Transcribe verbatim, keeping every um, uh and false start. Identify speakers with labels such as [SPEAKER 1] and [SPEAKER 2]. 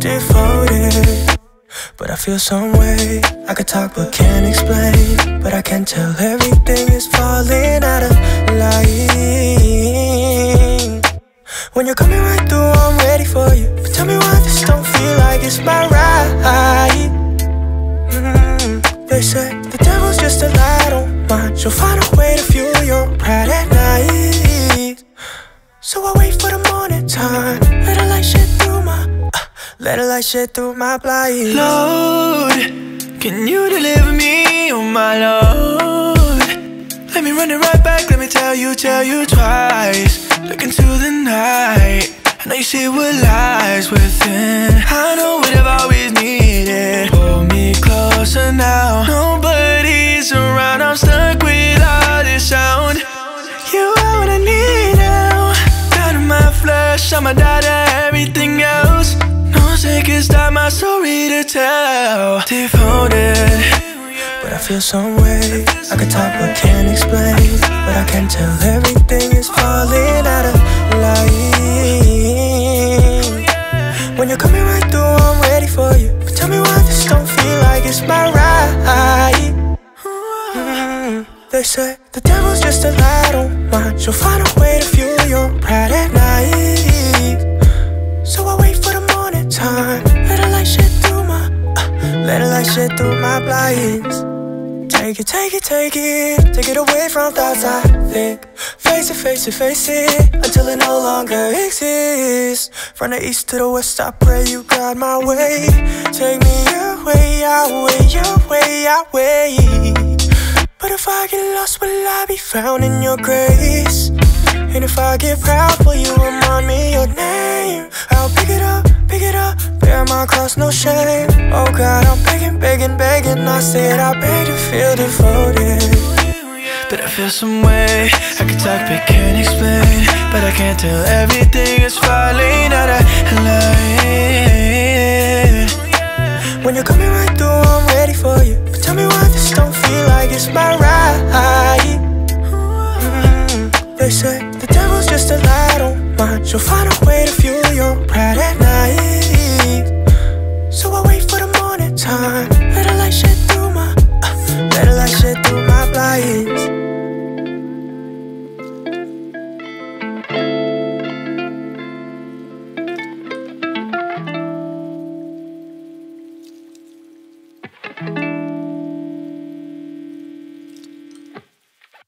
[SPEAKER 1] devoted, but I feel some way. I could talk but can't explain, but I can tell everything is falling out of line. When you're coming right through, I'm ready for you, but tell me why this don't feel like it's my right. mm, They say the devil's just a lie, don't mind. She'll find a way to fuel your pride at night. So I wait for the morning time, let her light shit through my uh, let her light shit through my blinds.
[SPEAKER 2] Lord, can you deliver me, oh my Lord? Let me run it right back, let me tell you, tell you twice. Look into the night, I know you see what lies within. I know what I've always needed. Pull me closer now, nobody's around, I'm stuck without this sound. You are what I need now, out of my flesh, I'ma die to everything else. No second stop my story to tell. Devoted,
[SPEAKER 1] but I feel some way. I could talk but can't explain, but I can tell everything is falling out of line. When you're coming right through, I'm ready for you, but tell me why this don't feel like it's my right. mm, They say the devil's just a lie, don't mind. She'll find a way to fuel your pride at night. So I wait for the morning time, let her light shit through my uh, let her light shit through my blinds. Take it, take it, take it, take it away from thoughts I think. Face it, face it, face it, until it no longer exists. From the east to the west, I pray you guide my way. Take me your way, your way, your way, your way. But if I get lost, will I be found in your grace? And if I get proud, will you remind me your name? I'll pick it up, pick it up, bear my cross, no shame. Oh God, I'm begging, begging, begging. I said I beg to feel devoted,
[SPEAKER 2] but I feel some way. I can talk but can't explain, but I can't tell everything is falling out of line.